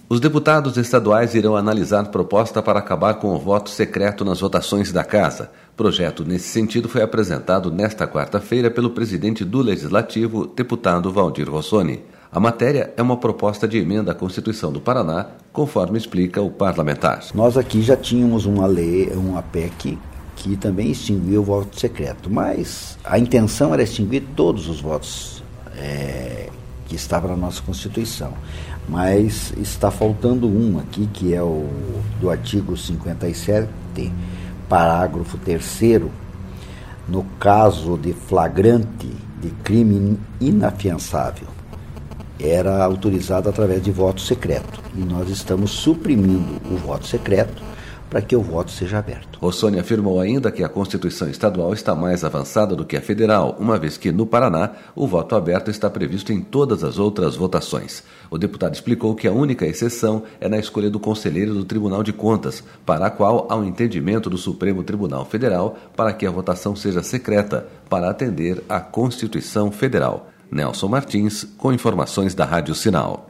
Os deputados estaduais irão analisar proposta para acabar com o voto secreto nas votações da Casa. Projeto nesse sentido foi apresentado nesta quarta-feira pelo presidente do Legislativo, deputado Valdir Rossoni. A matéria é uma proposta de emenda à Constituição do Paraná, conforme explica o parlamentar. Nós aqui já tínhamos uma lei, uma PEC, que também extinguia o voto secreto, mas a intenção era extinguir todos os votos que estavam na nossa Constituição. Mas está faltando um aqui, que é o do artigo 57, parágrafo 3º, no caso de flagrante de crime inafiançável, era autorizado através de voto secreto. E nós estamos suprimindo o voto secreto para que o voto seja aberto. Rossoni afirmou ainda que a Constituição estadual está mais avançada do que a federal, uma vez que, no Paraná, o voto aberto está previsto em todas as outras votações. O deputado explicou que a única exceção é na escolha do conselheiro do Tribunal de Contas, para a qual há um entendimento do Supremo Tribunal Federal para que a votação seja secreta, para atender à Constituição Federal. Nelson Martins, com informações da Rádio Sinal.